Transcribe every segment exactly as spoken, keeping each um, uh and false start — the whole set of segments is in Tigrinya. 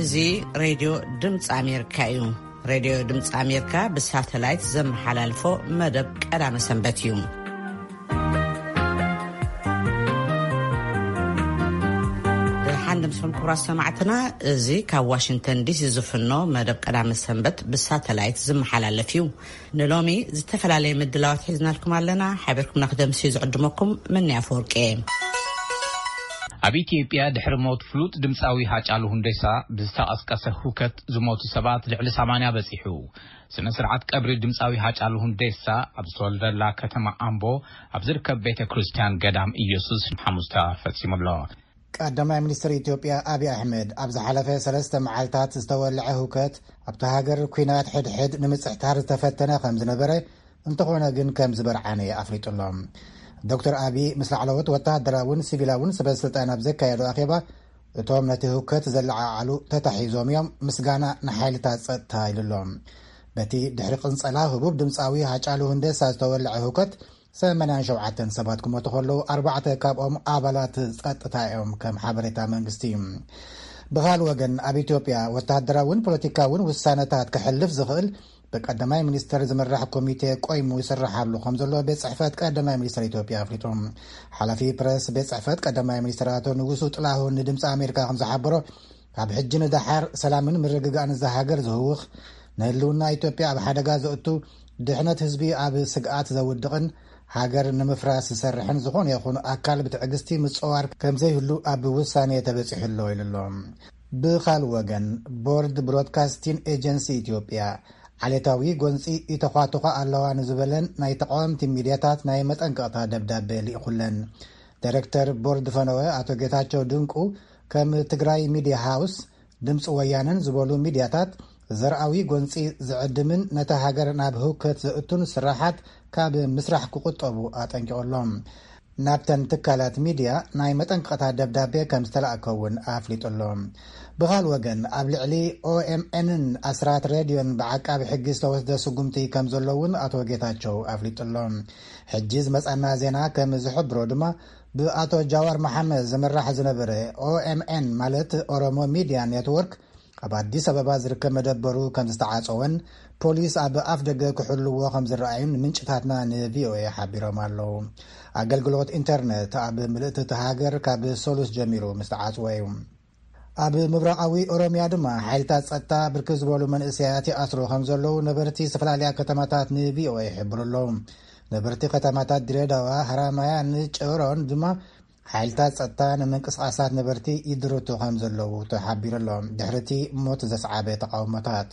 زي راديو دمص أمريكا يوم راديو دمص أمريكا بالساتلايت زم حلالفو مدب قدام سنبت يوم حندم سفن كورا سمعتنا زي كا واشنطن دي سي زفنو مدب قدام سنبت بالساتلايت زم حلالف يوم نلومي زتفلالي مدلاوات حيزنا لكم علينا حابركم نخدم سيز عدمكم من يافورك ايه أبي إثيوبيا دحر موت فلوت دمساوي هاجالو هندسا بزتاقسقسه هوكت زموت سبات لعل ثمانية بصيحو سنه سرعت قبر دمساوي هاجالو هندسا ابزولدلا كتما امبو ابزركب بيت كريستيان قدام إيسوس حمستا فتسيم الله قدما منستر إثيوبيا أبي أحمد أبز حلفة ثلاثة معالتات استولع هوكت أبتهاجر كوينات حد حد نمسحتار تفتنا خمس نبرة انتقونا جن كم زبرعاني أفريط الله دكتور أبي مثل علوت وتهدراون سيفيلاون سبسلطان أبزك يدو أخيبا توم نتهوكت زلع علو تتحيزوم يوم مسقانا نحيلتات تايل اللوم بتي دحرق انصلاه هبوب دمساوي هاجالو هندس استولع هوكت سمنان شوعتن سباتكم وتخلو أربعة كابهم آبالات تايهم كم حبرتا منغستيم بغال وغن أبي إثيوبيا وتهدراون بوليتيكاون والسانتات كحلف زغل بقدماي منستر زمرح كوميتي قويمو يسرح حبلو خمزلو بيت صحفات قدماي منستر إثيوبيا أفريتوم حلفي برس بيت صحفات قدماي منستراتو نغسو طلاهو ندمص أمريكا خمس حبرو عب حجن دحر سلامن مرغغان زهاجر زهوخ نهلونا إثيوبيا بحدغا زوتو دحنت حزبي اب سقات زودقن هاجر نمفراس سرحن زخون يخون اكال بتعغستي مصوار كمزي هلو اب وسانه تبصحلو يللوم بخال وغن بورد برودكاستين ايجنسي إثيوبيا عليتاوي غونسي يتخاطخ اللوان زبلن ناي تقومت ميدياتات ناي مطنقطا دبدابه ليخلن دايركتور بورد فنوه اتو ጌታቸው ድንቁ ከም ትግራይ ሚዲያ ሃውስ ድምጽ ወያነን ዝበሉ ሚዲያታት ዘርአዊ ጎንፂ ዝዕድምን ነታ ሃገር ናብ ህውከት ዘእቱን ስራሓት ካብ ምስራሕ ክቁጠቡ አጠንቂቆሎም ናብተን ትካላት ሚዲያ ናይ መጠንቀታ ደብዳቤ ከም ዝተላከውን አፍሊጦሎም بغال وغن اب لعلي او ام ان اسرات راديون بعقاب حق استوسد سغمتي كم زلون اتو ጌታቸው افليطلهم حجز مصانا زينا كم زحبرو دما باتو جوار محمد زمرح زنبره او ام ان مالت اورومو ميديا نتورك ابادي سبب زركه مدبرو كم استعاصون بوليس اب افدغ كحلو كم زراعين منጭታትና نفيو يحبرهم الله አገልግሎት ኢንተርኔት اب ملئت تهاجر كاب سولوس جميرو مستعاصويم اب مبرقاوي اوروميا دما حيلتا صتا بركز بولو منسياتي اسرو خمزلو نبرتي سفلاليا كتماتات نبي او يحبرلهم نبرتي كتماتات دريداوا حرامايا نچورون دما حيلتا صتا نمنقسقاسات نبرتي يدرتو خمزلو تحبيرلهم دحرتي موت زصعابه تقاومتات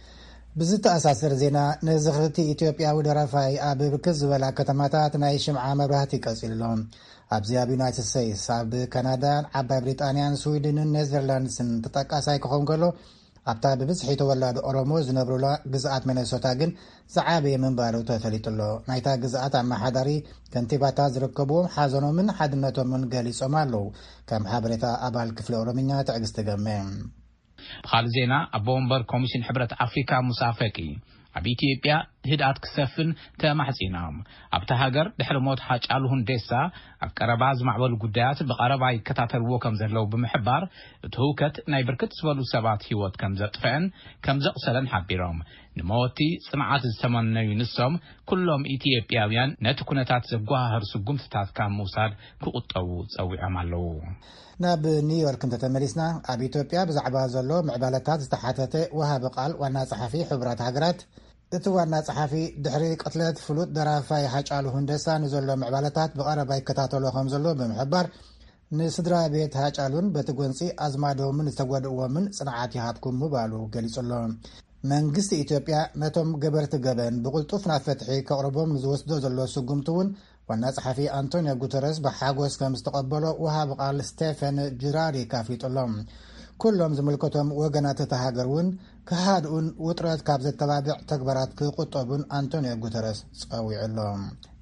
بزت اساسر زينا نزخرتي اثيوبيا ودرافاي اب بركز ولا كتماتات ناي شمعه مبراتي قصيلهم ابزياب يونايتد ستيتس اب كندا اب بريطانيا سويدن نيذرلاندسن تطقاساي كخون كلو ابتا ببصحي تولاد اورومو زنبرولا غزات مينيسوتا جن صعابه منبارو تفليطلو نايتا غزات محادري كنتيباتا زركبوم حازنو من حدنتو من غاليصو مالو كم حبرتا ابال كفل اوروميا تعغست جمم بخال زينا ابومبر كوميشن حبرت افريكا مسافقي ابي إثيوبيا هدات كسفن تمحصينام ابتا هاجر دحر موت حاجالو هندسا اقرباز معول غدايات بقربا يكتاتلو كم زلو بمحبار تهوكت ناي بركت سبلو سبات هيوت كم زطفن كم زقسلن حبيرهم نموتي صنعات الثمن ينسم كلهم إثيوبياويان نتكونتات زغواهر سغمتات كام موساد كقطو صوي عملو ناب نيويورك انت تمريسنا ابي إثيوبيا بزعبا زلو معبالتات استحاتته وهاب قال وانا صحفي حبرات هاجرات اتوانا صحفي دحري قتلت فلوت درافاي حاجالو هندسا نزلو معبالتات بقربا يكتاتلو خمزلو بمحبر نسدرا بيت حاجالون بتغونسي ازمادو من استغودو من صنعاتي هاتكم مبالو غليصلهم መንግስት ኢትዮጵያ ነቶም ገበርት ገበን በቁልጡፍና ፈትሒ ከቅርቦም ዝወስዶ ዘሎ ስጉምቱን ዋና ጸሐፊ አንቶኒዮ ጉተረስ በሐጎስ ከምስተቀበሎ ወሃብ ቃል ስቴፈን ጅራሪ ካፍሊጦሎም ኩሎም ዝምልከቶም ወገናት ተሃገሩን ከሃድኡን ውጥረት ካብ ዘተባብዕ ተግባራት ክቁጠቡን አንቶኒዮ ጉተረስ ጸዊዕሎም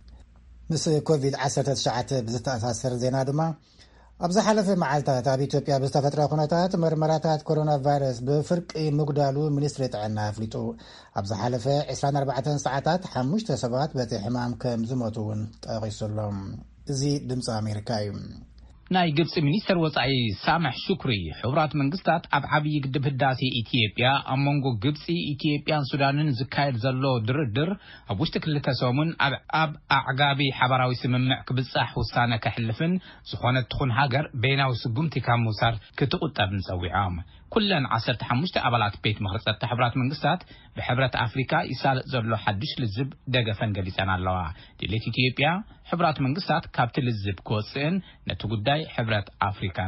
ምስ ኮቪድ عشرة تسعة ብዝተኣሳሰር ዜና ድማ ابز حلف معالتات اب ኢትዮጵያ بستفتره كونتات مرمراتات كورونا فيروس بفرق مقدالو منستريت عنا فليتو ابز حلف عشرين وأربعة ساعات خمسة سبات بتي حمام كم زموتون تقيسلهم زي دمص امريكاي ናይ ግብጽ ሚኒስተር ወጻኢ ሳምሕ ሹክሪ ሕብራት መንግስታት ኣብ ዓብይ ግድብ ህዳሴ ኢትዮጵያ ኣብ መንጎ ግብጽ ኢትዮጵያን ሱዳንን ዝካየድ ዘሎ ድርድር ኣብ ውሽጢ ክልተ ሰሙን ኣብ ኣዕጋቢ ሓበራዊ ስምምዕ ክብጻሕ ውሳነ ከሕልፍን ዝኾነት ትኹን ሃገር በይናዊ ስጉምቲ ካብ ምውሳድ ክትቁጠብን ፀዊዖም ኩለን ዓሰርተ ሓሙሽተ ኣባላት ቤት ምኽሪ ፀጥታ ሕብራት መንግስታት ብሕብረት ኣፍሪካ ይሳለጥ ዘሎ ሓድሽ ልዝብ ደገፈን ገሊፀን ኣለዋ ድሌት ኢትዮጵያ ሕብራት መንግስታት ካብቲ ልዝብ ክወፅእን ነቲ ጉዳይ ሕብረት ኣፍሪካን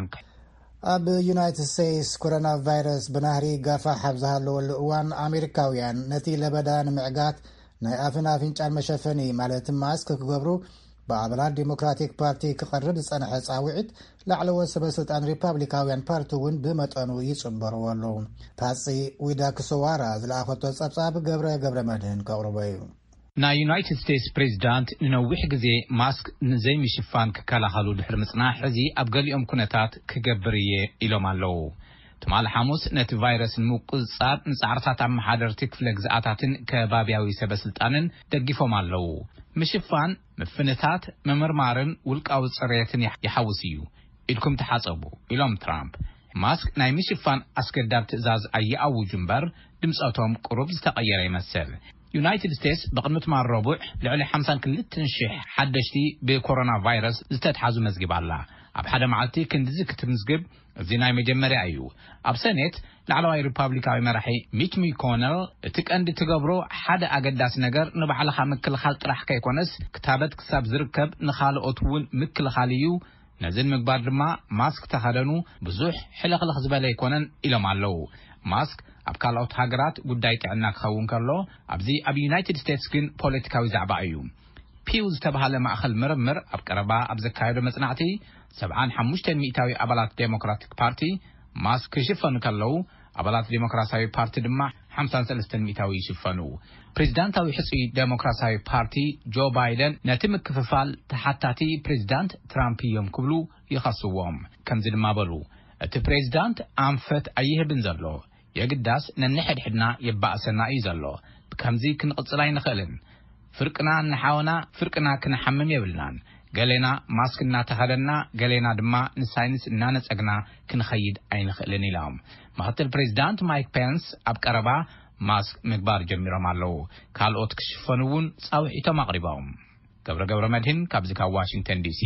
ኣብ ዩናይትድ ስቴትስ ኮሮና ቫይረስ ብናህሪ ጋፋሕ ኣብ ዝሃለወሉ እዋን ኣሜሪካውያን ነቲ ለበዳ ንምዕጋት ናይ ኣፍን ኣፍንጫን መሸፈኒ ማለት ማስክ ክገብሩ በአባላት ዲሞክራቲክ ፓርቲ ክቀርብ ዝጸንሐ ጻውዒት ላዕለዎት ሰበስልጣን ሪፓብሊካውያን ፓርቲ እውን ብመጠኑ ይጽበሩ ኣለዉ ፓሲ ዊዳ ክሶዋራ ዝለኣኸቶ ጸብጻብ ገብረ ገብረ መድህን ከቕርቦ እዩ ናይ ዩናይትድ ስቴትስ ፕሬዚዳንት ንነዊሕ ግዜ ማስክ ንዘይምሽፋን ክከላኸሉ ድሕሪ ምጽናሕ ሕዚ ኣብ ገሊኦም ኩነታት ክገብር እየ ኢሎም ኣለዉ ትማል ሐሙስ ነቲ ቫይረስ ንምቁፅጻር ንጻዕርታት ኣመሓደርቲ ክፍለ ግዝኣታትን ከባቢያዊ ሰበስልጣንን ደጊፎም ኣለዉ ምሽፋን ምፍነታት መመርማርን ውልቃዊ ጽሬትን ይሐውስ እዩ ኢልኩም ተሓጸቡ ኢሎም ትራምፕ ማስክ ናይ ምሽፋን ኣስገዳብ ትእዛዝ ኣየኣውጁ እምበር ድምፀቶም ቁሩብ ዝተቐየረ ይመስል ዩናይትድ ስቴትስ በቅድሚ ትማል ረቡዕ ልዕሊ ሓምሳ ወክልተ ሽሕ ሓደሽቲ ብኮሮና ቫይረስ ዝተትሓዙ መዝጊብ ኣላ ኣብ ሓደ መዓልቲ ክንዲዚ ክትምዝግብ እዚ ናይ መጀመርያ እዩ ኣብ ሰኔት ላዕለዋይ ሪፓብሊካዊ መራሒ ሚች ማኮነል እቲ ቀንዲ ትገብሮ ሓደ ኣገዳሲ ነገር ንባዕልኻ ምክልኻል ጥራሕ ከይኮነስ ክታበት ክሳብ ዝርከብ ንኻልኦት እውን ምክልኻል እዩ ነዝን ምግባር ድማ ማስክ ተኸደኑ ብዙሕ ሕልኽልኽ ዝበለ ይኮነን ኢሎም ኣለዉ ማስክ ኣብ ካልኦት ሃገራት ጉዳይ ጥዕና ክኸውን ከሎ ኣብዚ ኣብ ዩናይትድ ስቴትስ ግን ፖለቲካዊ ዛዕባ እዩ ፒው ዝተባሃለ ማእኸል ምርምር ኣብ ቀረባ ኣብ ዘካየዶ መጽናዕቲ ሰብዓን ሓሙሽተ ሚእታዊ ኣባላት ዴሞክራቲክ ፓርቲ ማስክ ክሽፈኑ ከለዉ ኣባላት ዴሞክራሲያዊ ፓርቲ ድማ ሓምሳ ወሰለስተ ሚእታዊ ይሽፈኑ ፕሬዚዳንታዊ ሕጹይ ዴሞክራሲያዊ ፓርቲ ጆ ባይደን ነቲ ምክፍፋል ተሓታቲ ፕሬዚዳንት ትራምፕ እዮም ክብሉ ይኸስዎም ከምዚ ድማ በሉ እቲ ፕሬዚዳንት ኣንፈት ኣይህብን ዘሎ የግዳስ ነንሕድሕድና የባእሰና እዩ ዘሎ ከምዚ ክንቅጽል ኣይንኽእልን ፍርቅና ንሓውና ፍርቅና ክንሓምም የብልናን ገሌና ማስክ እናተኸደና ገሌና ድማ ንሳይንስ እናነጸግና ክንኸይድ ኣይንኽእልን ኢሎም ምክትል ፕሬዚዳንት ማይክ ፔንስ ኣብ ቀረባ ማስክ ምግባር ጀሚሮም ኣለዉ ካልኦት ክሽፈኑ እውን ጻውዒቶም ኣቕሪቦም ገብረ ገብረ መድህን ካብዚ ካብ ዋሽንግተን ዲሲ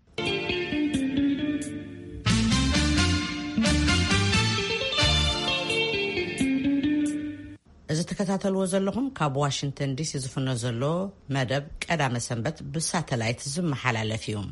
እዚ ተከታተልዎ ዘለኹም ካብ ዋሽንግተን ዲሲ ዝፍኖ ዘሎ መደብ ቀዳመ ሰንበት ብሳተላይት ዝመሓላለፍ እዩ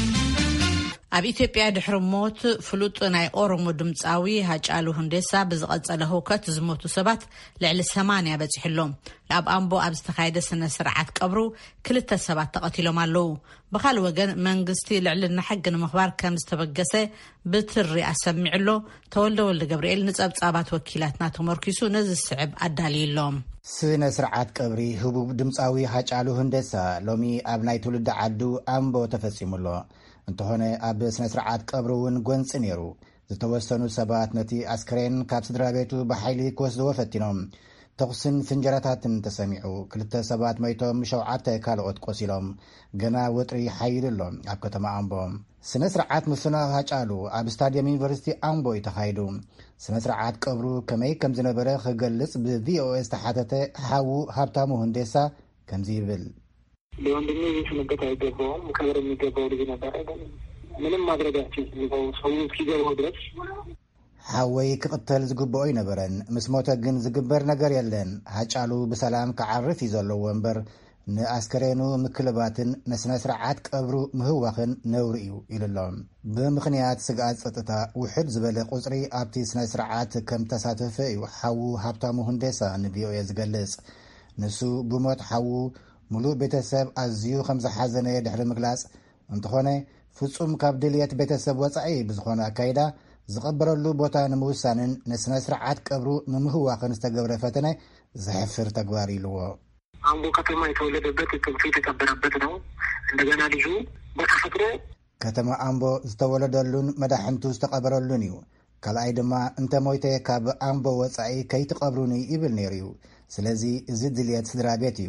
ኣብ ኢትዮጵያ ድሕሪ ሞት ፍሉጥ ናይ ኦሮሞ ድምፃዊ ሃጫሉ ሁንዴሳ ብዝቐጸለ ህውከት ዝሞቱ ሰባት ልዕሊ ሰማንያ በፂሕሎም ኣብ ኣምቦ ኣብ ዝተኻየደ ስነ ስርዓት ቀብሩ ክልተ ሰባት ተቐቲሎም ኣለዉ ብኻልእ ወገን መንግስቲ ልዕልና ሕጊ ንምኽባር ከም ዝተበገሰ ብትሪ ኣሰሚዕሎ ተወልደ ወልደ ገብርኤል ንጸብጻባት ወኪላትና ተመርኪሱ ነዚ ስዕብ ኣዳልይሎም ስነ ስርዓት ቀብሪ ህቡብ ድምፃዊ ሃጫሉ ሁንዴሳ ሎሚ ኣብ ናይ ትውልዲ ዓዱ ኣምቦ ተፈጺሙሎ እንተኾነ ኣብ ስነ ስርዓት ቀብሪ እውን ጎንፂ ነይሩ ዝተወሰኑ ሰባት ነቲ ኣስክሬን ካብ ስድራ ቤቱ ብሓይሊ ክወስድዎ ፈቲኖም ተኹስን ፍንጀራታትን ተሰሚዑ ክልተ ሰባት መይቶም ሸውዓተ ካልኦት ቆሲሎም ገና ወጥሪ ሓይሉሎ ኣብ ከተማ ኣምቦ ስነ ስርዓት ምፍናቕ ሃጫሉ ኣብ ስታድየም ዩኒቨርሲቲ ኣምቦ ተኻይዱ ስነ ስርዓት ቀብሩ ከመይ ከም ዝነበረ ክገልጽ ብቪኦኤ ዝተሓተተ ሓዉ ሃብታሙ ሁንዴሳ ከምዚ ይብል ለወንድሜ የተነገተ አይገባውም ከበር የሚገባው ልጅ ነበር አይደል ምንም ማድረጋችን ነው ሰው እስኪገባው ድረስ ሓወይ ክቅተል ዝግበኦ ይነበረን ምስ ሞተ ግን ዝግበር ነገር የለን ሃጫሉ ብሰላም ከዓርፍ ይዘሎ ወንበር ንኣስከሬኑ ምክልባትን ነስነ ስርዓት ቀብሩ ምህዋኽን ነውሪ እዩ ኢሉሎም ብምኽንያት ስግኣት ጸጥታ ውሕድ ዝበለ ቁጽሪ ኣብቲ ስነ ስርዓት ከም ተሳተፈ እዩ ሓዉ ሃብታሙ ሁንዴሳ ንቪኦኤ ዝገልጽ ንሱ ብሞት ሓዉ ሙሉእ ቤተሰብ ኣዝዩ ከም ዝሓዘነ ድሕሪ ምግላጽ እንተኾነ ፍጹም ካብ ድልየት ቤተሰብ ወጻኢ ብዝኾነ ኣካይዳ ዝቐበረሉ ቦታ ንምውሳንን ንስነ ስርዓት ቀብሩ ንምህዋኽን ዝተገብረ ፈተነ ዘሕፍር ተግባር ኢልዎ አምቦ ከተማ የተወለደበት ጥንቱ የተቀበረበት ነው እንደገና ልጁ በተፈጥሮ ከተማ አምቦ ዝተወለደሉን መድሕንቱ ዝተቀበረሉን እዩ ካልኣይ ድማ እንተ ሞይተ ካብ ኣምቦ ወጻኢ ከይትቀብሩኒ ይብል ነይሩ እዩ ስለዚ እዚ ድልየት ስድራ ቤት እዩ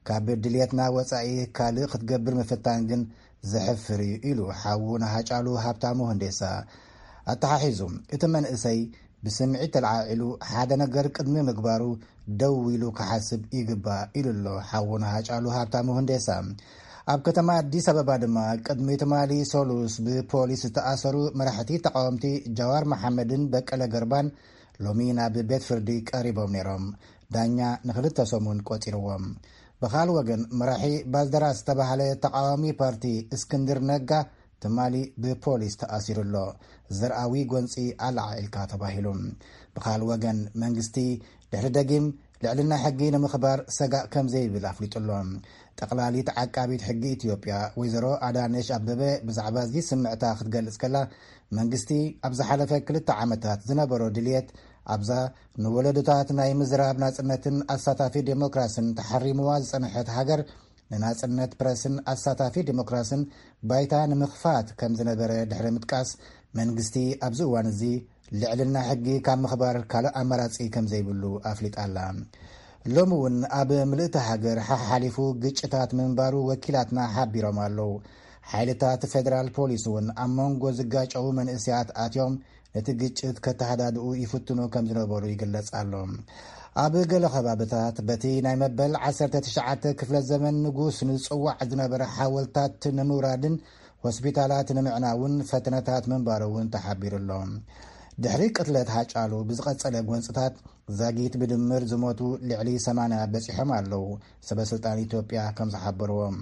ካብ ድልየትና ወጻኢ ካልእ ክትገብር ምፍታን ግን ዘሕፍር ኢሉ ሓውና ሃጫሉ ሃብታሙ ሁንዴሳ ኣተሓሒዙ እቲ መንእሰይ ብስምዒት ተለዓዒሉ ሓደ ነገር ቅድሚ ምግባሩ ደው ኢሉ ክሓስብ ይግባእ ኢሉሎ ሓውና ሃጫሉ ሃብታሙ ሁንዴሳ ኣብ ከተማ አዲስ አበባ ድማ ቅድሚ ትማሊ ሶሉስ ብፖሊስ ተኣሰሩ መራሕቲ ተቃወምቲ ጀዋር መሐመድን በቀለ ገርባን ሎሚ ናብ ቤት ፍርዲ ቀሪቦም ነይሮም ዳኛ ንኽልተ ሰሙን ቆፂርዎም በኻል ወገን መራሒ ባልደራስ ተባሃለ ተቃዋሚ ፓርቲ እስክንድር ነጋ ትማሊ ብፖሊስ ተኣሲሩሎ ዘርአዊ ጎንፂ ኣልዓኢልካ ተባሂሉ በኻል ወገን መንግስቲ ድሕሪ ደጊም ልዕልና ሕጊ ንምኽባር ሰጋእ ከም ዘይብል ኣፍሊጡሎ ጠቕላሊት ዓቃቢት ሕጊ ኢትዮጵያ ወይዘሮ አዳነሽ አበበ ብዛዕባ እዚ ስምዕታ ክትገልጽ ከላ መንግስቲ ኣብ ዝሓለፈ ክልተ ዓመታት ዝነበሮ ድልየት ኣብዛ ንወለዶታት ናይ ምዝራብ ናጽነትን ኣሳታፊ ዴሞክራስን ተሓሪምዋ ዝጸንሐት ሃገር ንናጽነት ፕረስን ኣሳታፊ ዴሞክራስን ባይታ ንምኽፋት ከም ዝነበረ ድሕሪ ምጥቃስ መንግስቲ ኣብዚ እዋን እዚ ልዕልና ሕጊ ካብ ምኽባር ካልእ ኣማራጺ ከም ዘይብሉ ኣፍሊጣላ ሎሚ እውን ኣብ ምልእቲ ሃገር ሓሓሊፉ ግጭታት ምንባሩ ወኪላትና ሓቢሮም ኣለዉ ሓይልታት ፌደራል ፖሊስ እውን ኣብ መንጎ ዝጋጨው መንእስያት ኣትዮም ነቲ ግጭት ከተሓዳድኡ ይፍትኑ ከም ዝነበሩ ይግለጽ ኣሎ ኣብ ገለ ከባቢታት በቲ ናይ መበል ዓሰርተ ትሽዓተ ክፍለ ዘመን ንጉስ ንጽዋዕ ዝነበረ ሓወልታት ንምውራድን ሆስፒታላት ንምዕናውን ፈተነታት ምንባሩ እውን ተሓቢሩሎም ድሕሪ ቅትለት ሃጫሉ ብዝቐጸለ ጎንፅታት ዛጊት ብድምር ዝሞቱ ልዕሊ ሰማንያ በፂሖም ኣለዉ ሰበስልጣን ኢትዮጵያ ከም ዝሓበርዎም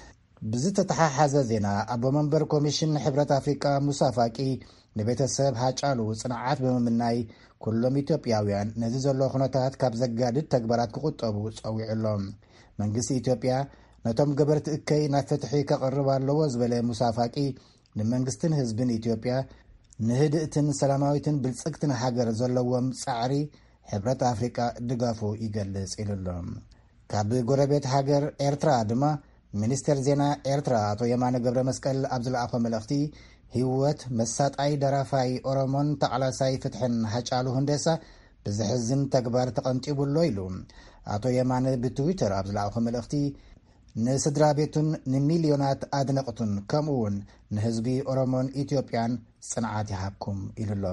ብዝተተሓሓዘ ዜና ኣቦ መንበር ኮሚሽን ሕብረት ኣፍሪቃ ሙሳ ፋቂ ንቤተሰብ ሃጫሉ ጽንዓት ብምምናይ ኩሎም ኢትዮጵያውያን ነዚ ዘሎ ኩነታት ካብ ዘጋድድ ተግባራት ክቁጠቡ ጸዊዑሎም መንግስቲ ኢትዮጵያ ነቶም ገበርቲ እከይ ናብ ፍትሒ ከቕርብ ኣለዎ ዝበለ ሙሳ ፋቂ ንመንግስትን ህዝብን ኢትዮጵያ ንህድእትን ሰላማዊትን ብልጽግትን ሃገር ዘለዎም ጻዕሪ ሕብረት ኣፍሪቃ ድጋፉ ይገልጽ ኢሉሎም ካብ ጎረቤት ሃገር ኤርትራ ድማ ሚኒስትር ዜና ኤርትራ አቶ የማነ ገብረ መስቀል ኣብ ዝለኣኾ መልእኽቲ ህይወት መሳጣይ ደራፋይ ኦሮሞን ተቃላሳይ ፍትሕን ሃጫሉ ሁንዴሳ ብዝሕዝን ተግባር ተቐንጢቡሎ ኢሉ አቶ የማነ ብትዊተር ኣብ ዝለኣኾ መልእኽቲ ንስድራ ቤቱን ንሚልዮናት ኣድነቕቱን ከምኡውን ንህዝቢ ኦሮሞን ኢትዮጵያን ጽንዓት ይሃብኩም ኢሉሎ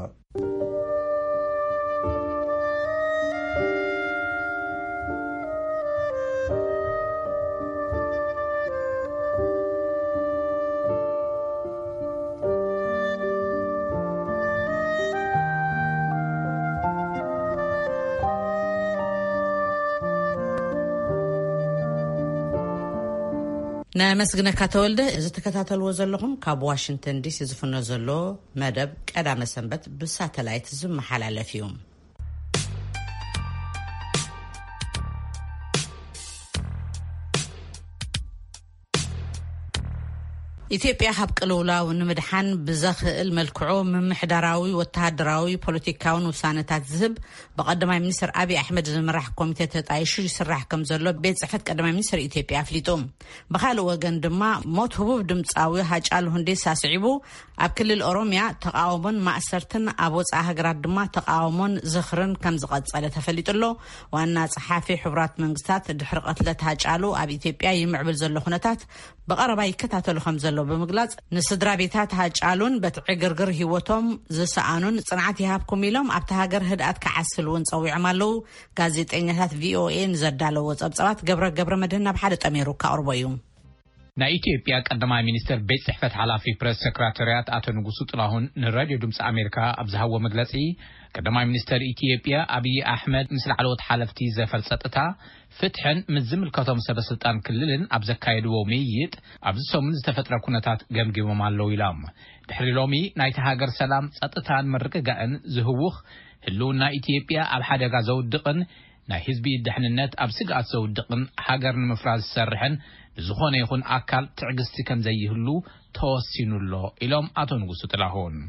نمسجنك كتولد إذا تكتاتل وزلهم كاب واشنطن دي سي زفنا زلو مدب قدام سنبت بالساتلايت زم محل فيهم ኢትዮጵያ ሀብቅልውላው ንምድሓን ብዘኽእል መልክዑ ምምሕዳራዊ ወተሃደራዊ ፖለቲካውን ውሳነታት ዝህብ በቀዳማይ ሚኒስትር አብይ አሕመድ ዝምራሕ ኮሚቴ ተጣይሹ ይስራሕ ከም ዘሎ ቤት ጽሕፈት ቀዳማይ ሚኒስትር ኢትዮጵያ አፍሊጡ በኻልእ ወገን ድማ ሞት ህቡብ ድምጻዊ ሃጫሉ ሁንዴሳ ስዒቡ ኣብ ክልል ኦሮሚያ ተቃውሞን ማእሰርትን ኣብ ወጻኢ ሃገራት ድማ ተቃውሞን ዝኽርን ከም ዝቐጸለ ተፈሊጡሎ ዋና ጸሓፊ ሕብራት መንግስታት ድሕሪ ቀትለት ሃጫሉ ኣብ ኢትዮጵያ ይምዕብል ዘሎ ኩነታት በቀረባ ይከታተሉ ከም ዘሎ በመግለጽ ንስድራ ቤታት ሃጫሉን በትዕግርግር ህይወቶም ዝሰአኑን ጽንዓት ይሃብኩም ኢሎም ኣብታ ሃገር ህድኣት ከዓስሉን ጸዊዖም ኣለዉ ጋዜጠኛታት ቪኦኤ ንዘዳለዎ ጸብጸባት ገብረ ገብረ መድህን ኣብ ሓደ ጠሜሩ ካቅርቦ እዩ ናይ ኢትዮጵያ ቀዳማይ ሚኒስትር ቤት ጽሕፈት ሓላፊ ፕሬስ ሰክሬታሪያት አቶ ንጉሱ ጥላሁን ንራድዮ ድምፂ አሜሪካ ኣብ ዝሃቦ መግለጺ ቀዳማይ ሚኒስትር ኢትዮጵያ አብይ አሕመድ ምስ ላዕለዎት ሓለፍቲ ዘፈልጸጥታ ፍትሕን ምዝምልከቶም ሰበስልጣን ክልልን ኣብ ዘካየድዎ ምይይጥ ኣብ ዝሰሙን ዝተፈጥረ ኩነታት ገምጊሞም ኣለዉ ኢሎም ድሕሪ ሎሚ ናይቲ ሃገር ሰላም ጸጥታን ምርግጋእን ዝህውኽ ህልውና ኢትዮጵያ ኣብ ሓደጋ ዘውድቕን ናይ ህዝቢ ድሕንነት ኣብ ስግኣት ዘውድቕን ሃገር ንምፍራስ ዝሰርሕን ዝኾነ ይኹን ኣካል ትዕግስቲ ከም ዘይህሉ ተወሲኑሎ ኢሎም አቶ ንጉሱ ጥላሁን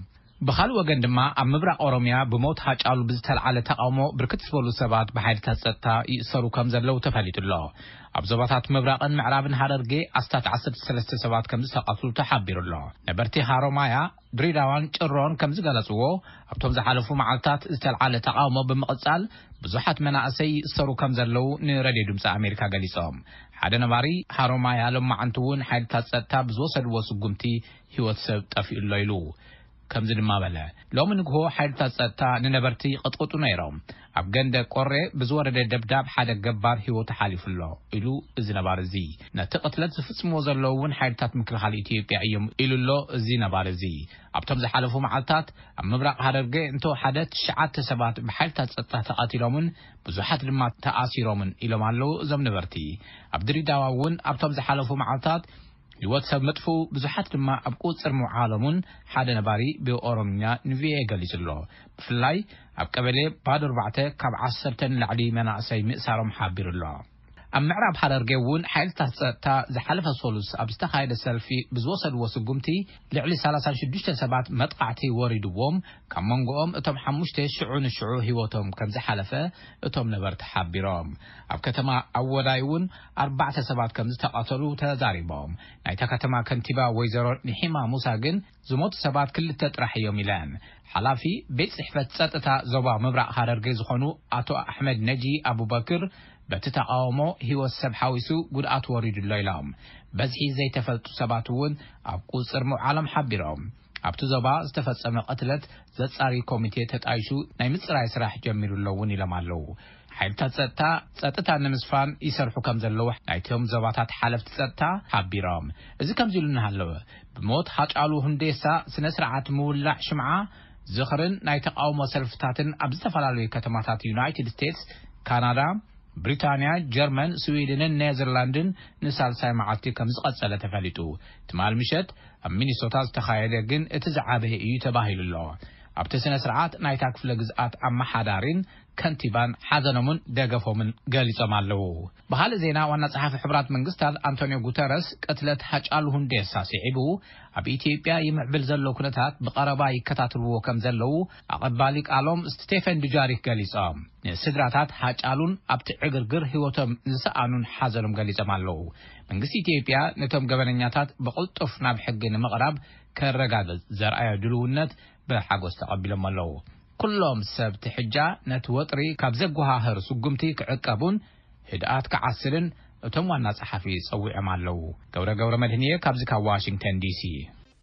بخال وجن دما أم مبرق أوروميا بموت حاج على بزتل على تقاومه بركت سبولو سبات بحيل تستا يسرو كم زلوا تفليت الله أبزبطات مبرق معرابن هاررجي أستات عصر ثلاثة سبات كم زقطلو تحبير الله نبرتي هارومايا دريداوان شرون كم زقلسوه أبتم زحلفو معلتات زتل على تقاومه بمقصال بزحت مناعسي يسرو كم زلوا نردي دمس أمريكا قليسهم حدا نباري هارومايا لما عنتون حيل تستا بزوسد وسقمتي هو تسب تفي الليلو كم زد ما بلا لو من هو حيل تستا ننبرتي قطقطو نيرهم أبجند قرّة بزور الدبداب حدا جبار هو تحالف الله إلو زنا بارزي نتقتلت زفت موزر لون حيل تتمكر حال إثيوبيا أيام إلو الله زنا بارزي أبتم زحلفو معلتات أم مبرق هرجع انتو حدث شعات سبات بحيل تستا تقاتلومن بزحت لما تأسيرومن إلو مالو زم نبرتي أبدري داوون أبتم زحلفو معلتات الواتساب مدفو بزحات لما أبقوت سرمو عالمون حدا نباري بيو أوروميا نفيه قليس الله بفلاي أبقبلي بعد ربعته كاب عصرتن لعلي مناعسي مئسارم حابير الله أم معراب حررجون حيل تستا زحلف الصولوس أبستخايد السلفي بزوصل وسقمتي لعلي سالسان شدوشت سبات مدقعتي وردوهم كمانقوهم اتم حموشتي شعون الشعو هيوتهم كم زحلفة اتم نبرت حابيرام أبكتما أولايون أربعة سبات كم زتقاتلو تزاريبهم نايتا كتما كنتبا ويزارو نحيما موساقن زموت سبات كل تترح يوميلان حلافي بيت صحفة ساتتا زوبا مبرق حررجي زخونو أتو أحمد نجي أبو بكر بتتقاومو هو السب حاويسو قد وريد الليلام بزحي زي تفلتو سباتون أبقو صرمو عالم حبيرهم أبتو زبا استفتصم قتلت زتصاري كوميتي تتعيشو ناي مصراي سراح جميرو اللون لمالو حيل تستا تستا نمسفان يسرحو كم زلو نايتهم زباتات حالف تستا حبيرهم إذا كم زلو نهالو بموت حاجالو هندسا سنسرعات مولع شمعة زخرن ناي تقاومو سلفتاتن أبزتفلالوي كتماتات يونايتد ستيتس كندا بريطانيا جرمن سويدن نيذرلاندن نسال ساي معاتي كم زقصله تفليتو تمال مشت ام مينيسوتا تخايله جن اتزعابه اي تباهيل الله ابتسنه سرعات نايتا كفل غزات ام حدارين كنتيبان حزنمون دغفومن غاليصمالو بحال زينا وانا صحافي حبرات منغستال انطونيو غوتيرس قتلت حاجالو هندسا سيعبو اب اثيوبيا يمعبل زلو كنتات بقربا يكتاتلو كم زلو اقبالي قالوم ستيفن دجاريك غاليصام سدراتات حاجالون ابت عغرغر هيوتم نسانون حزنم غاليصمالو منغست اثيوبيا نتم غبننياتات بقلطف ناب حقن مقرب كرغاغز زرعي دلونت بحاجوس تقبلهم الله كلهم سبت حجة نتوطري كابزقوها هرس وقمتي كعقابون هدآت كعسلن وتموى الناس حفي صوي عمال له قورة قورة مدهنية كابزكا واشنطن دي سي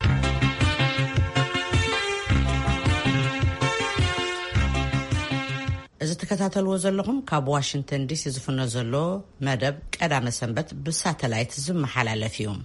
إذا تكتاتلوا زلهم كاب واشنطن دي سي زفنا زلو مدب كدام سنبت بساتلايت زم حلال فيهم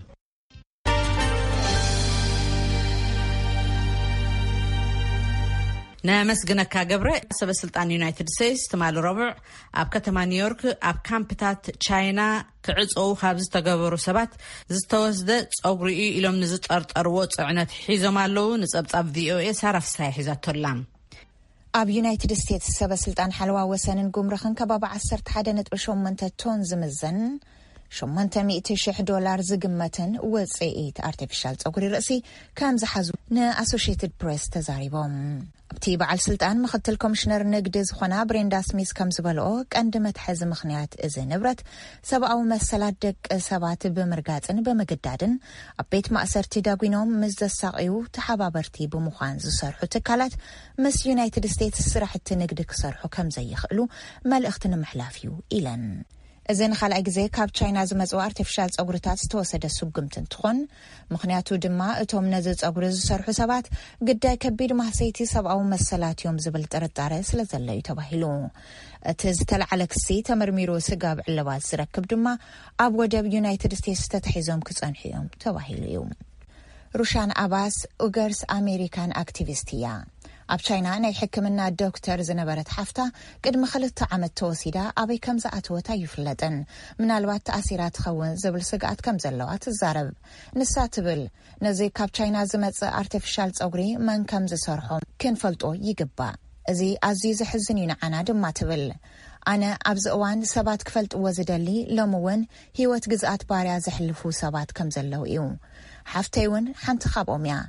نامسجنك قبره سب سلطان يونايتد ستيتس تمال ربع اب كتما نيويورك اب كامبتات تشاينا كعصو خابز تغبرو سبات زتوزد صغري الوم نزطرطرو صعنت حيزمالو نصبصاب في او اس عرف ساي حيزاتولام اب يونايتد ستيتس سب سلطان حلوا وسنن غمرخن كباب عشرة واحد نقطة ثمانية تون زمزن ثمانمائة ألف دولار زقمتن وصيئت ارتفيشال صغري رأسي كام زحزو نا اسوشيتد بريس تزاريبهم ابتي بعل سلطان مختل كومشنر نقد زخنا بريندا سميث كم زبلو قند متحز مخنيات اذا نبرت سبعو مسلات دق سبات بمرقاطن بمقدادن ابيت مأسرتي داغوينوم مزدساقيو تحبابرتي بمخان زسرحو تكالات مس يونايتد ستيتس سرحت نقد كسرحو كم زي يخلو مالختن محلافيو إلن إذن خلق جزء كاب تشاينا زمزو ارتفشال صغرتات توسد سوقمتن تخون مخنياتو دما اتوم نزل صغرز سرحو سبات قد كبير محسيتي سبعو مسلات يوم زبل طرطاره سلازله يتباهلو تزتل على كسي تمرميرو سقاب علبات سركب دما اب ودب يونايتد ستيتس تتحيزهم كصنحيهم تباهلو روشان عباس اوغرس امريكان اكتيفيستيا اب تشاينا ناي حكمنا دكتور زنبرت حفتا قدم خلت عمد توسيدا ابي كم زاتوتا يفلطن منالوات تاثيرات خون زبل سقات كم زلوات الزارب نساتبل نزي كاب تشاينا زمص ارتفيشال صغري من كم زسرحو كنفلطو يغبا ازي عزيز حزنين عنا دما تبل انا ابز اوان سبات كفلط وزدلي لمون هيوت جزات باريا زحلفو سبات كم زلو ايو حفتيون حنت خابوميا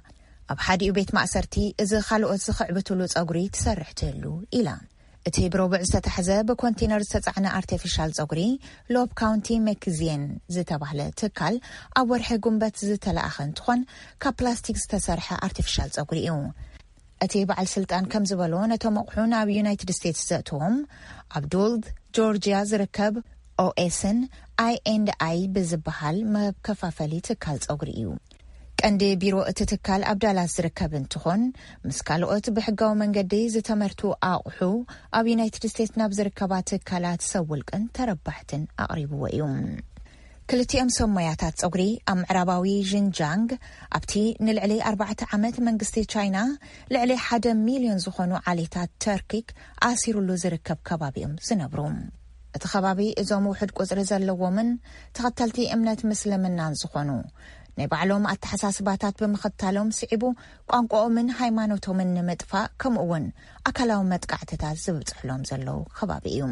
ኣብ ሓዲኡ ቤት ማእሰርቲ እዚ ካልኦት ዝኽዕብትሉ ጸጉሪ ትሰርሕ ትህሉ ኢላ እቲ ብሮብዕ ዝተታሕዘ ብኮንቴነር ዝተጻዕነ ኣርቲፊሻል ጸጉሪ ሎብ ካውንቲ ሜክዚየን ዝተባህለ ትካል ኣብ ወርሒ ጉንበት ዝተለኣኸ እንትኾን ካብ ፕላስቲክ ዝተሰርሐ ኣርቲፊሻል ጸጉሪ እዩ እቲ በዓል ስልጣን ከም ዝበሎ ነቶም ኣቑሑ ናብ ዩናይትድ ስቴትስ ዘእትዎም ኣብ ዶልድ ጆርጂያ ዝርከብ ኦኤስን ኣይ ኤንድ ኣይ ብዝበሃል መከፋፈሊ ትካል ጸጉሪ እዩ ቀንዲ ቢሮ እቲ ትካል ኣብ ዳላስ ዝርከብ እንትኾን ምስ ካልኦት ብሕጋዊ መንገዲ ዝተመርቱ ኣቑሑ ኣብ ዩናይትድ ስቴትስ ናብ ዝርከባ ትካላት ሰውልቅን ተረባሕትን ኣቕሪብዎ እዩ ክልቲኦም ሰሞያታት ጸጉሪ ኣብ ምዕራባዊ ዥንጃንግ ኣብቲ ንልዕሊ ኣርባዕተ ዓመት መንግስቲ ቻይና ልዕሊ ሓደ ሚልዮን ዝኾኑ ዓሌታት ተርኪክ ኣሲሩሉ ዝርከብ ከባቢኦም ዝነብሩ እቲ ከባቢ እዞም ውሕድ ቁፅሪ ዘለዎምን ተኸተልቲ እምነት ምስልምናን ዝኾኑ ናይ ባዕሎም ኣተሓሳስባታት ብምኽታሎም ስዒቡ ቋንቋኦምን ሃይማኖቶምን ንምጥፋእ ከምኡውን ኣካላዊ መጥቃዕትታት ዝብፅሕሎም ዘለው ከባቢ እዩ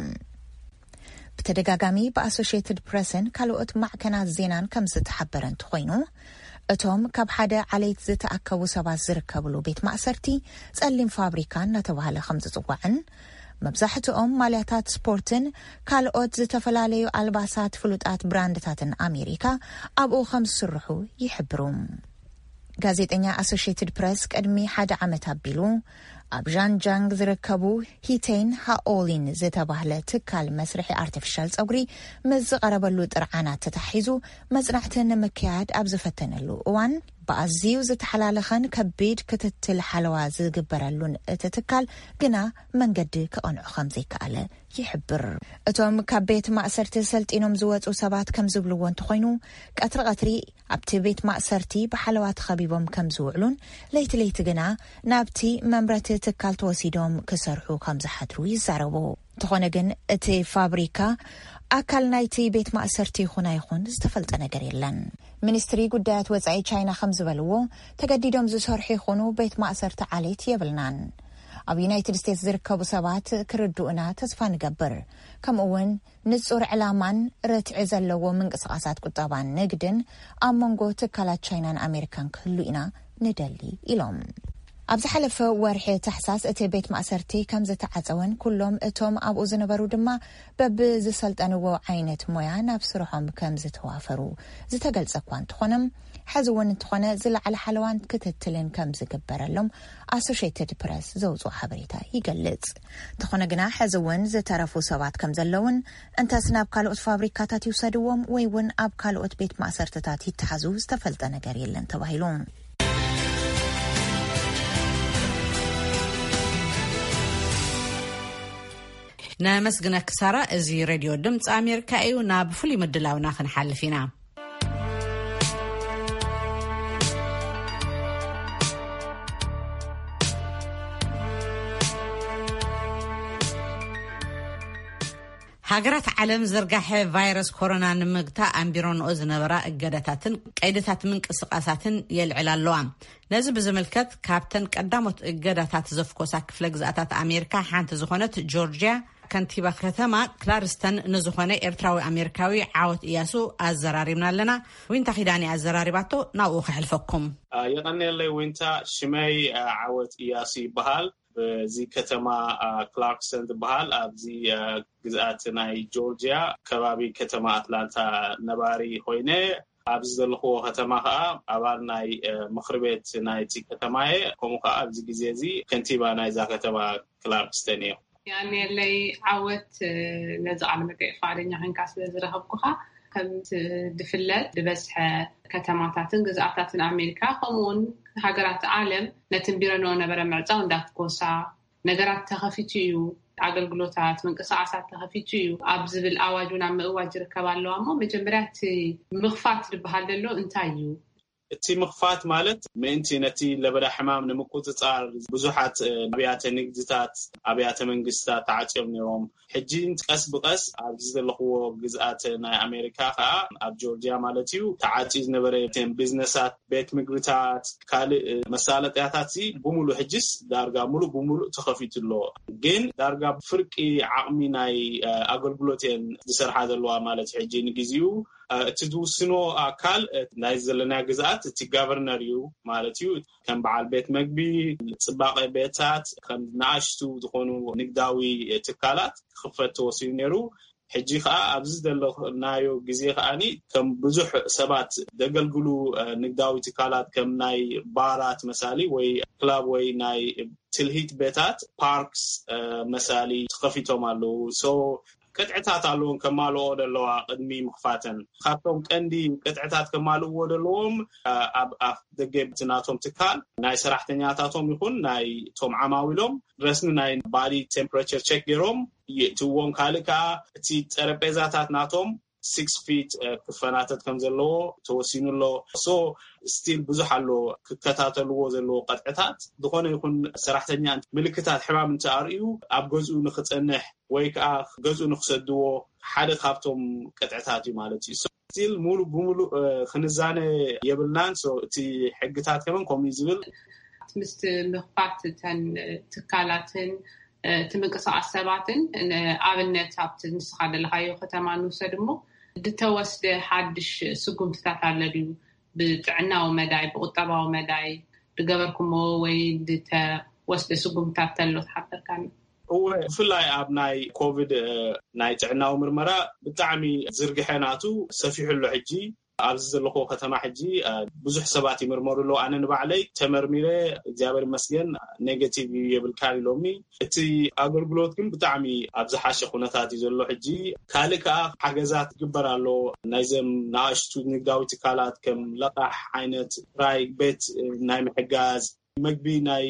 ብተደጋጋሚ ብኣሶሺየትድ ፕሬስን ካልኦት ማዕከናት ዜናን ከም ዝተሓበረ እንትኾይኑ እቶም ካብ ሓደ ዓሌት ዝተኣከቡ ሰባት ዝርከብሉ ቤት ማእሰርቲ ጸሊም ፋብሪካ እናተባህለ ከም ዝጽዋዕን መብዛሕትኦም ማልያታት ስፖርትን ካልኦት ዝተፈላለዩ ኣልባሳት ፍሉጣት ብራንድታትን ኣሜሪካ ኣብኡ ከም ዝስርሑ ይሕብሩ ጋዜጠኛ ኣሶሺየትድ ፕሬስ ቅድሚ ሓደ ዓመት ኣቢሉ ኣብ ዣንጃንግ ዝርከቡ ሂቴን ሃኦሊን ዝተባህለ ትካል መስርሒ ኣርቲፊሻል ጸጉሪ ምስ ዝቐረበሉ ጥርዓናት ተታሒዙ መጽናዕቲ ንምክያድ ኣብ ዝፈተነሉ እዋን ብኣዝዩ ዝተሓላለኸን ከቢድ ክትትል ሓለዋ ዝግበረሉን እቲ ትካል ግና መንገዲ ክቐንዑ ከም ዘይከኣለ ይሕብር እቶም ካብ ቤት ማእሰርቲ ሰልጢኖም ዝወፁ ሰባት ከም ዝብልዎ እንትኾይኑ ቀትሪ ቀትሪ ኣብቲ ቤት ማእሰርቲ ብሓለዋ ተኸቢቦም ከም ዝውዕሉን ለይቲ ለይቲ ግና ናብቲ መምረቲ ትካል ተወሲዶም ክሰርሑ ከም ዝሓድሩ ይዛረቡ እንተኾነ ግን እቲ ፋብሪካ ኣካል ናይቲ ቤት ማእሰርቲ ይኹን ኣይኹን ዝተፈልጠ ነገር የለን ሚኒስትሪ ጉዳያት ወጻኢ ቻይና ከም ዝበልዎ ተገዲዶም ዝሰርሑ ይኹኑ ቤት ማእሰርቲ ዓሌት የብልናን ኣብ ዩናይትድ ስቴትስ ዝርከቡ ሰባት ክርድኡና ተስፋ ንገብር ከምኡውን ንጹር ዕላማን ርትዕ ዘለዎ ምንቅስቓሳት ቁጠባን ንግድን ኣብ መንጎ ትካላት ቻይናን ኣሜሪካን ክህሉ ኢና ንደሊ ኢሎም ኣብ ዝሓለፈ ወርሒ ታሕሳስ እቲ ቤት ማእሰርቲ ከም ዝተዓፀወን ኩሎም እቶም ኣብኡ ዝነበሩ ድማ በብ ዝሰልጠንዎ ዓይነት ሞያ ናብ ስርሖም ከም ዝተዋፈሩ ዝተገልጸ እኳ እንትኾነም ሕዚ እውን እንትኾነ ዝለዓለ ሓለዋን ክትትልን ከም ዝግበረሎም ኣሶሺየትድ ፕሬስ ዘውፅኦ ሓበሬታ ይገልጽ እንተኾነ ግና ሕዚ እውን ዝተረፉ ሰባት ከም ዘለውን እንተስ ናብ ካልኦት ፋብሪካታት ይውሰድዎም ወይ እውን ኣብ ካልኦት ቤት ማእሰርትታት ይተሓዙ ዝተፈልጠ ነገር የለን ተባሂሉ نمسجنا كسارة ازي راديو دمت أمريكا ايو نابفلي مدلاونا خنحل فينا هاجرات عالم زرقاح فيروس كورونا نمجتا أمبيرون أزنبرا إجاداتن قيدتات من قصقاساتن يلعلالوام نزب زملكت كابتن قدامت إجادات زفكو ساكفلك زاتات أمريكا حانت زخونت جورجيا كنتيبة ختمة كلارستن نزخونة إرتراوي أمريكاوي عاوت إياسو الزراري من لنا وين تخيداني الزراري باتو ناوخ حلفكم يغني اللي وينتا شمي عاوت إياسي بحال بزي كتما كلاركسن بحال بزي جزءات ناي جورجيا كبابي كتما أتلانتا نباري هوينة أبز الخو ختما أبار ناي مخربت ناي تي كتما كموكا أبز جزيزي كنتيبة ناي زا كتما كلاركستنيو يعني اللي عاوت نزع على مكان فارين عن كاس لزرهبكها كم دفلت دبسح كتماتاتن جزءاتن أمريكا قمون هاجرات عالم نتنبيرنا ونبرة معزون دات كوسا نجارات تخفيتيو عقل قلوتات من قصاصات تخفيتيو أبز بالأواجون عم أواجر كبالو أما مجمرات مخفات بهاللو انتايو تي مخفات مالت مانتي نتي لبدا حمام نمكوت تصار بزوحات ابيات نجدتات ابيات منغستات تعاطيهم نيوم حجين قس بقس ابز لخو جزات ناي امريكا اب جورجيا مالتيو تعاطي نبرتين بزنسات بيت مغرتات كال مسالطياتاتي بمولو حجس دارغا مولو بمولو تخفيتلو جين دارغا فرقي عقمي ناي اغلغلوتين دسرحا دلوا مالت حجين غزيو تدوسنو أكال نايزلنا جزات تجابرنا ريو مالتيو كم بعال بيت مجبي سباق بيتات كم ناشتو دخونو نقداوي تكالات خفتو سينيرو حجي خا أبزز دلو نايو جزيه خاني كم بزح سبات دقلقلو نقداوي تكالات كم ناي بارات مسالي وي كلاب وي ناي تلهيت بيتات باركس مسالي تخفيتو مالو سو قطعتات አሉን ከማሉ ወደለው ቅድሚ መخفاتن ካብቶም ቀንዲ قطعتات ከማሉ ወደለውም ኣብ ኣፍ ደገብትናቶም ትካል ናይ ሰራሕተኛታቶም ይኹን ናይ ቶም ዓማዊሎም ረስኒ ናይ ባዲ ቴምፕሬቸር ቼክ ገሮም ይትዎም ካልካ እቲ ጠረጴዛታት ናቶም six feet ክፈናታት ከም ዘለዎ ተወሲኑሎ ሶ ስቲል ብዙሕ አሎ ክከታተልዎ ዘለዎ ቀጥዕታት ዝኾነ ይኹን ሰራሕተኛ ምልክታት ሕማም እንተአርዩ ኣብ ገዝኡ ንኽጸንሕ ወይ ከዓ ገዝኡ ንኽሰድዎ ሓደ ካብቶም ቀጥዕታት እዩ ማለት እዩ ስቲል ሙሉ ብሙሉ ክንዛነ የብልናን ሶ እቲ ሕግታት ከመን ኮሚኒ ዝብል ምስት ምኽፋት ተን ትካላትን ትምንቅስቃስ ሰባትን ኣብነት ኣብቲ ንስኻ ደለኻዮ ከተማ ንውሰድሞ ድተወስደ ሓድሽ ስጉምትታት ኣለድዩ ብጥዕናዊ መዳይ ብቁጠባዊ መዳይ ድገበርኩሞ ወይ ድተወስደ ስጉምትታት ተሎ ትሓበርካኒ هو ፍላይ ኣብ ናይ ኮቪድ ናይ ጥዕናዊ ምርመራ ብጣዕሚ ዝርግሐናቱ ሰፊሕሉ ሕጂ ኣብዚ ዘለኹ ከተማ ሕጂ ብዙሕ ሰባት ይምርመሩሎ ኣነ ንባዕለይ ተመርሚረ እግዚአብሔር ይመስገን ኔጌቲቭ ይብልካን ኢሎሚ እቲ ኣገልግሎት ግን ብጣዕሚ ኣብ ዝሓሸ ኩነታት እዩ ዘሎ ሕጂ ካልካ ሓገዛት ግበራሎ ናይዘም ናሽቱ ንግዳዊ ትካላት ከም ለቃሕ ዓይነት ራይ ቤት ናይ ምሕጋዝ መግቢ ናይ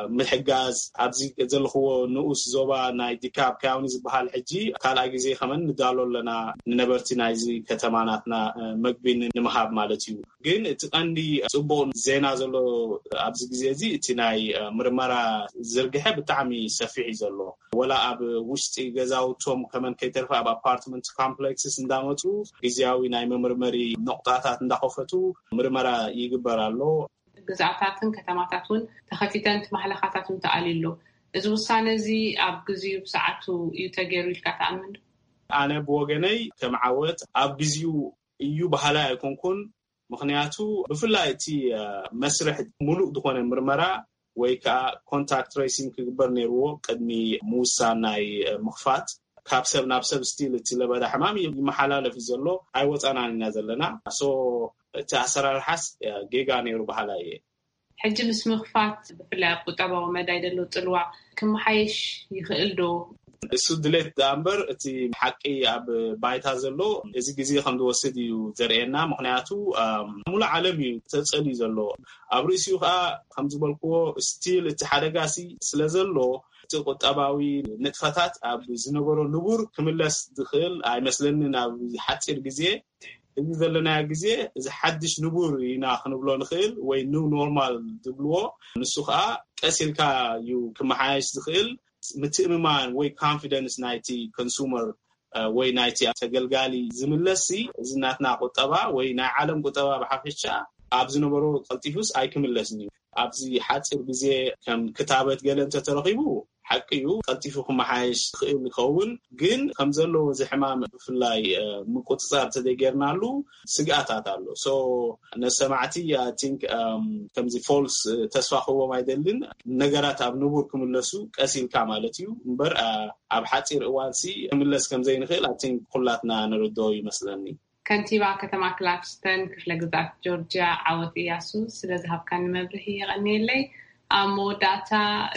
ምሕጋዝ ኣብዚ ዘለኽዎ ንኡስ ዞባ ናይ ዲካብ ካውኒ ዝበሃል ሕጂ ካልኣይ ግዜ ከመን ንዳሎለና ንነበርቲ ናይዚ ከተማናትና መግቢ ንምሃብ ማለት እዩ ግን እቲ ቀንዲ ጽቡቕ ዜና ዘሎ ኣብዚ ግዜ እዚ እቲ ናይ ምርመራ ዝርግሐ ብጣዕሚ ሰፊሕ እዩ ዘሎ ወላ ኣብ ውሽጢ ገዛውቶም ከመን ከይተርፋ ኣብ ኣፓርትመንት ኮምፕሌክስስ እንዳመፁ ግዜያዊ ናይ መምርመሪ ነቁጣታት እንዳኸፈቱ ምርመራ ይግበራሎ ግዛታትን ከተማታትን ተኸፊተን ተማሕለኻታትን ተኣሊሎ እዚ ውሳነ እዚ ኣብ ግዜው ሰዓቱ እዩ ተገይሩ ኢልካ ተኣምን ኣነ ብወገነይ ከም ዓወት ኣብ ግዜው እዩ ባህላ ኣይኮንኩን ምክንያቱ ብፍላይ እቲ መስርሕ ሙሉእ ዝኾነ ምርመራ ወይ ከዓ ኮንታክት ትሬሲንግ ክግበር ነይርዎ ቅድሚ ምውሳን ናይ ምኽፋት ካብ ሰብ ናብ ሰብ ስቲል እቲ ለበዳ ሕማም ይመሓላለፍ ዘሎ ኣይወፃናን ኢና ዘለና ሶ እቲ ኣሰራርሓስ ጌጋ ነይሩ ባህላ እየ ሕጂ ምስ ምኽፋት ብፍላይ ቁጠባዊ መዳይ ደሎ ፅልዋ ክመሓየሽ ይኽእል ዶ እሱ ድሌት ዳምበር እቲ ሓቂ ኣብ ባይታ ዘሎ እዚ ግዜ ከም ዝወስድ እዩ ዘርእየና ምክንያቱ ሙሉ ዓለም እዩ ተፀልዩ ዘሎ ኣብ ርእሲኡ ከዓ ከም ዝበልክዎ ስቲል እቲ ሓደጋሲ ስለ ዘሎ እቲ ቁጠባዊ ንጥፈታት ኣብ ዝነበሮ ንቡር ክምለስ ዝኽእል ኣይመስለንን ኣብ ሓፂር ግዜ እዚ ዘለና ግዜ እዚ ሓድሽ ንቡር ኢና ክንብሎ ንኽእል ወይ ኒው ኖርማል ዝብልዎ ንሱ ከዓ ቀሲልካ እዩ ክመሓየሽ ዝኽእል ምትእምማን ወይ ኮንፊደንስ ናይቲ ኮንሱመር ወይ ናይቲ ተገልጋሊ ዝምለሲ እዚ ናትና ቁጠባ ወይ ናይ ዓለም ቁጠባ ብሓፈሻ ኣብ ዝነበሮ ቀልጢፉስ ኣይክምለስን እዩ ኣብዚ ሓፂር ግዜ ከም ክታበት ገለ እንተተረኺቡ ሓቂ እዩ ቀልጢፉ ክመሓየሽ ክእል ይኸውን ግን ከም ዘለዎ እዚ ሕማም ብፍላይ ምቁፅፃር ተደገርናሉ ስግኣታት ኣሎ ሶ ነሰማዕቲ ኣይ ቲንክ ከምዚ ፎልስ ተስፋ ክህቦም ኣይደልን ነገራት ኣብ ንቡር ክምለሱ ቀሲልካ ማለት እዩ እምበር ኣብ ሓፂር እዋንሲ ክምለስ ከም ዘይንኽእል ኣይ ቲንክ ኩላትና ንርድኦ ይመስለኒ ከንቲባ ከተማ ክላፍስተን ክፍለ ግዛት ጆርጅያ ዓወት እያሱ ስለዝሃብካኒ መብርሂ ይቐኒየለይ ኣብ መወዳእታ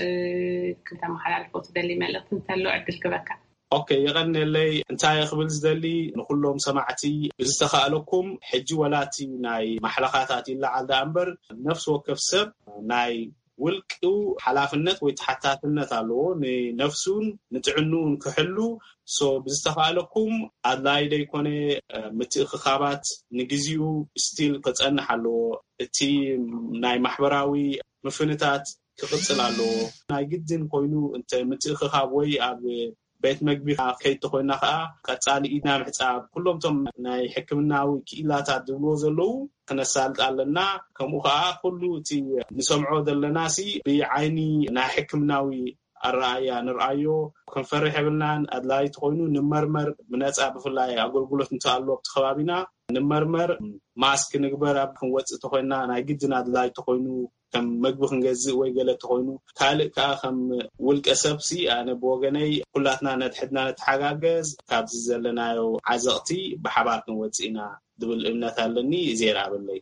ክተመሓላልፎ ትደሊ መልእኽቲ እንተሎ ዕድል ክበካ ኦኬ ይቐኒየለይ እንታይ ክብል ዝደሊ ንኩሎም ሰማዕቲ ብዝተኸኣለኩም ሕጂ ወላቲ ናይ ማሕለኻታት ይለዓል ዳ እምበር ነፍሲ ወከፍ ሰብ ናይ ውልቅኡ ሓላፍነት ወይ ተሓታትነት ኣለዎ ንነፍሱን ንጥዕኑን ክሕሉ ሶ ብዝተኸኣለኩም ኣድላይ ደይኮነ ምትእኽኻባት ንግዚኡ ስቲል ክፀንሕ ኣለዎ እቲ ናይ ማሕበራዊ ምፍንታት ክቕፅል ኣለዎ ናይ ግድን ኮይኑ እንተ ምትእኽኻብ ወይ ኣብ ቤት መግቢ ከይተኮይና ከዓ ቀፃሊ ኢድና ምሕፃብ ኩሎም ቶም ናይ ሕክምናዊ ክኢላታት ድብልዎ ዘለዉ ክነሳልጥ ኣለና ከምኡ ከዓ ኩሉ እቲ ንሰምዖ ዘለናሲ ብዓይኒ ናይ ሕክምናዊ الرأي نرأيه كنفرح بلنا أدلاي تخوينو نمرمر مناس بفلاي أقول قلت نتعلق تخوابنا نمرمر ماسك نقبر أبكن وقت تخوينا أنا جدنا أدلاي تخوينو كم مجبخ نجزء ويجلت تخوينو كالك كأخم ولك أسبسي أنا بوجني كلاتنا نتحدنا نتحجز كابز لنا يو عزقتي بحباتنا وتسينا دبل إمنا ثالني زير عبلي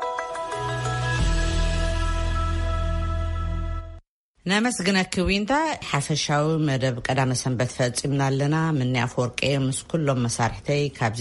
نامسجنا كوينتا حفشاو مدب قدام سنبت فاتسمنا لنا من أفورقي مس كلهم مسارحتي كابز